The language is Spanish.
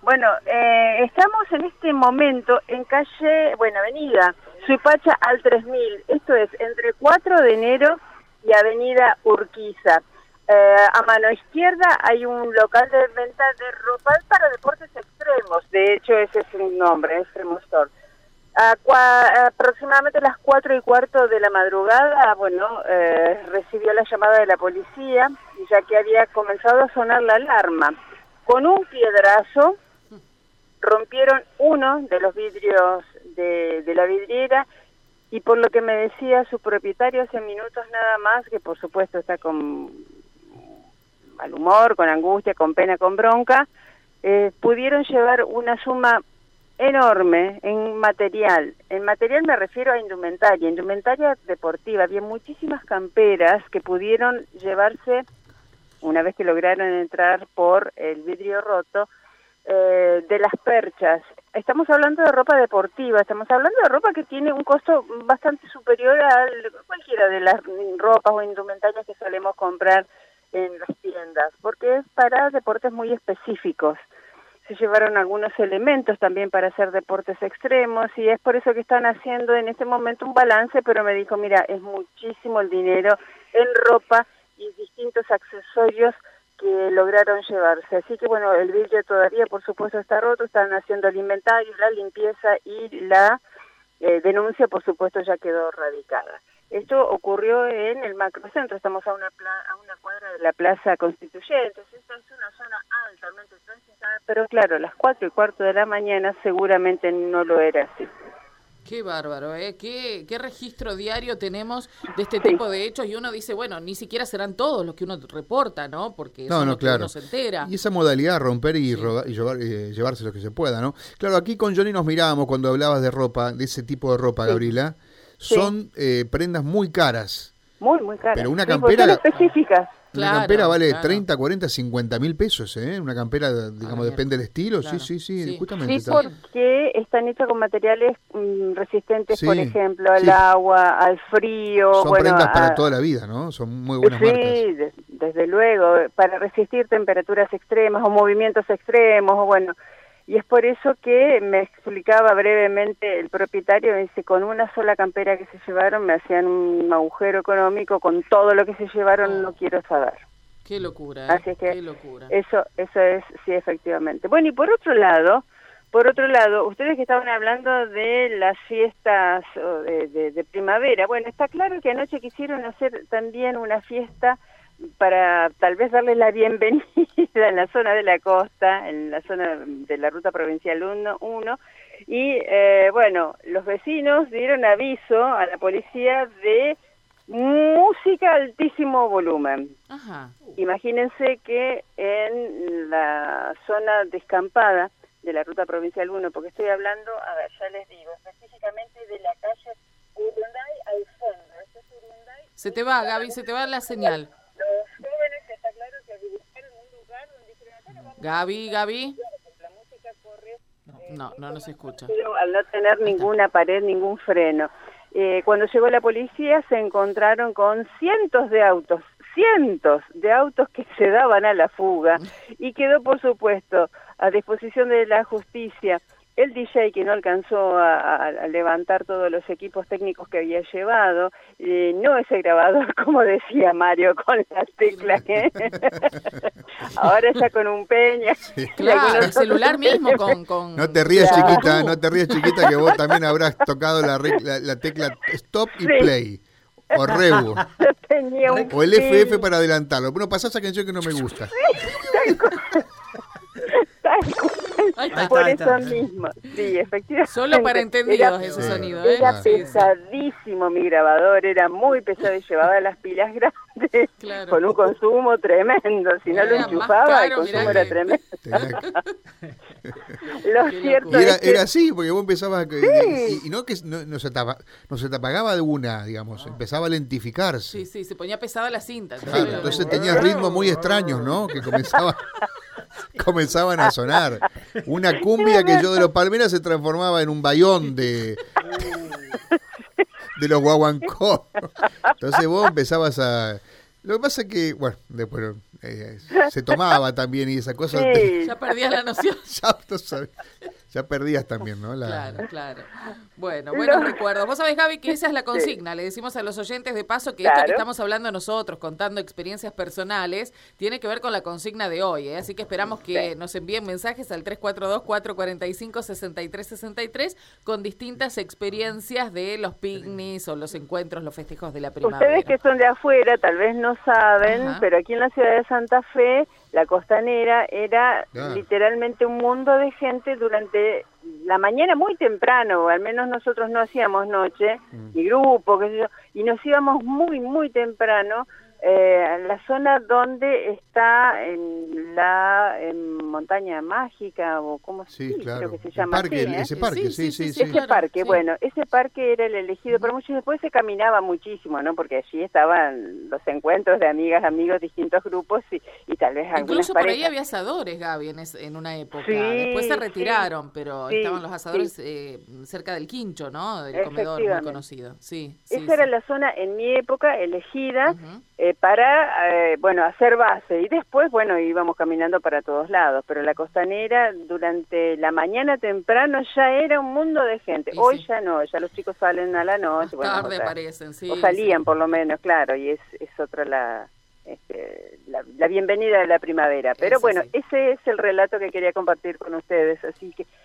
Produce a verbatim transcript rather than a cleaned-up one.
Bueno, eh, estamos en este momento en calle, bueno, avenida Suipacha al tres mil, esto es entre cuatro de enero y avenida Urquiza. Eh, a mano izquierda hay un local de venta de ropa para deportes extremos, de hecho ese es su nombre, Extremo Store. A cua- aproximadamente a las cuatro y cuarto de la madrugada, bueno, eh, recibió la llamada de la policía, ya que había comenzado a sonar la alarma. Con un piedrazo rompieron uno de los vidrios de, de la vidriera y por lo que me decía su propietario hace minutos nada más, que por supuesto está con mal humor, con angustia, con pena, con bronca, eh, pudieron llevar una suma enorme en material. En material me refiero a indumentaria, indumentaria deportiva. Había muchísimas camperas que pudieron llevarse una vez que lograron entrar por el vidrio roto, eh, de las perchas. Estamos hablando de ropa deportiva, estamos hablando de ropa que tiene un costo bastante superior a cualquiera de las ropas o indumentarias que solemos comprar en las tiendas, porque es para deportes muy específicos. Se llevaron algunos elementos también para hacer deportes extremos y es por eso que están haciendo en este momento un balance, pero me dijo, mira, es muchísimo el dinero en ropa y distintos accesorios que lograron llevarse. Así que bueno, el vidrio todavía por supuesto está roto, están haciendo el inventario, la limpieza y la eh, denuncia por supuesto ya quedó radicada. Esto ocurrió en el macrocentro, estamos a una, pla- a una cuadra de la Plaza Constituyentes, esta es una zona altamente transitada, pero claro, a las cuatro y cuarto de la mañana seguramente no lo era así. Qué bárbaro, ¿eh? ¿Qué, qué registro diario tenemos de este Sí. tipo de hechos? Y uno dice, bueno, ni siquiera serán todos los que uno reporta, ¿no? Porque eso No, es no, lo que claro. uno se entera. Y esa modalidad, romper y, Sí. robar, y llevar, eh, llevarse lo que se pueda, ¿no? Claro, aquí con Johnny nos mirábamos cuando hablabas de ropa, de ese tipo de ropa, Sí. Gabriela. Sí. Son eh, prendas muy caras. Muy, muy cara. Pero una Sí, porque campera- son específicas. Una Claro, campera vale claro. treinta, cuarenta, cincuenta mil pesos, ¿eh? Una campera, digamos, la depende del estilo. Claro. Sí, sí, sí, Sí. justamente. Sí, está- porque están hechas con materiales mm, resistentes, Sí, por ejemplo, al sí. agua, al frío. Son bueno, prendas para a- toda la vida, ¿no? Son muy buenas sí, marcas. de- desde luego, para resistir temperaturas extremas o movimientos extremos, o bueno, y es por eso que me explicaba brevemente el propietario, dice, con una sola campera que se llevaron me hacían un agujero económico, con todo lo que se llevaron Oh. no quiero saber. Qué locura, ¿eh? Así es que Qué locura. Eso, eso es, sí, efectivamente. Bueno, y por otro lado, por otro lado, ustedes que estaban hablando de las fiestas o de, de, de primavera, bueno, está claro que anoche quisieron hacer también una fiesta para tal vez darles la bienvenida en la zona de la costa, en la zona de la ruta provincial uno, y eh, bueno, los vecinos dieron aviso a la policía de música a altísimo volumen. Ajá. Imagínense que en la zona descampada de la ruta provincial uno, porque estoy hablando, a ver, ya les digo, específicamente de la calle Urunday al fondo. Este es Urunday. Se te va, Gaby, se te va la señal. Los jóvenes, está claro que buscaron un lugar donde dijeron, acá no vamos Gaby, Gaby. a la música corre. No, no nos escucha. Pero al no tener ninguna pared, ningún freno. Eh, cuando llegó la policía se encontraron con cientos de autos, cientos de autos que se daban a la fuga y quedó, por supuesto, a disposición de la justicia el D J que no alcanzó a, a, a levantar todos los equipos técnicos que había llevado, eh, no ese grabador, como decía Mario, con las teclas, ¿eh? Ahora está con un peña. Claro, el celular mismo con... con... No te rías, Claro. chiquita, no te rías, chiquita, que vos también habrás tocado la, re- la, la tecla stop y Sí. play. O rebu. Tenía un O el F F pin. para adelantarlo. Bueno, pasá esa canción que no me gusta. Tal cual. Tal cual. Ahí está. Por Ahí eso está. mismo, sí, efectivamente. Solo para entendidos Era- ese Sí. sonido, ¿eh? Era Sí, sí. pesadísimo mi grabador, era muy pesado y llevaba las pilas grandes, Claro. con un consumo tremendo. Si no lo Era más enchufaba, el caro, consumo mirá era que- tremendo. Tenía que- Lo Qué cierto locura. Y era, es que era así, porque vos empezabas... que- Sí. Y, y no que no, no se te, apa- no se te apagaba de una, digamos. Empezaba a lentificarse. Sí, sí, se ponía pesada la cinta. Claro, entonces tenías ritmos muy extraños, ¿no? Que comenzaban, comenzaban a sonar. Una cumbia que yo de los Palmeras se transformaba en un bayón de, de los guaguancó. Entonces vos empezabas a... Lo que pasa es que, bueno, después eh, se tomaba también y esa cosa. Sí. Te, Ya perdías la noción. ya, no sabes, ya perdías también, ¿no? La, Claro, claro. Bueno, buenos Lo- recuerdos. Vos sabés, Gaby, que esa es la consigna. Le decimos a los oyentes de paso que esto Claro. que estamos hablando nosotros, contando experiencias personales, tiene que ver con la consigna de hoy, ¿eh? Así que esperamos que Sí. nos envíen mensajes al tres cuatro dos, cuatro cuatro cinco, seis tres seis tres con distintas experiencias de los picnics o los encuentros, los festejos de la primavera. Ustedes que son de afuera tal vez no saben, Ajá. pero aquí en la ciudad de Santa Fe, la costanera era Ah. literalmente un mundo de gente durante la mañana muy temprano, al menos nosotros no hacíamos noche, ni grupo, qué sé yo, y nos íbamos muy, muy temprano eh, a la zona donde está en la en montaña mágica, o como sí, sí, claro. creo que se El llama parque, así, el- ¿eh? ese parque, sí, sí, sí. Ese claro, parque, sí. bueno, ese parque era el elegido por muchos, después se caminaba muchísimo, ¿no? Porque allí estaban los encuentros de amigas, amigos, distintos grupos y, y tal vez algunas Incluso por ahí parejas. había asadores, Gaby, en, es- en una época. Sí, Después se sí, retiraron, pero sí, estaban los asadores sí. eh, cerca del Quincho, ¿no? Del comedor muy Efectivamente. conocido. Sí, sí, Esa era sí. la zona en mi época elegida Ujú. eh, para, eh, bueno, hacer base. Y después, bueno, íbamos caminando para todos lados. Pero la costanera, durante la mañana temprano, ya era un mundo de gente. Y Hoy sí. ya no, ya los chicos salen a la Más noche. bueno, tarde o sea, aparecen, sí. o salían sí. por lo menos, claro. Y es, es otra la, este, la, la bienvenida de la primavera. Pero Eso bueno, sí. ese es el relato que quería compartir con ustedes. Así que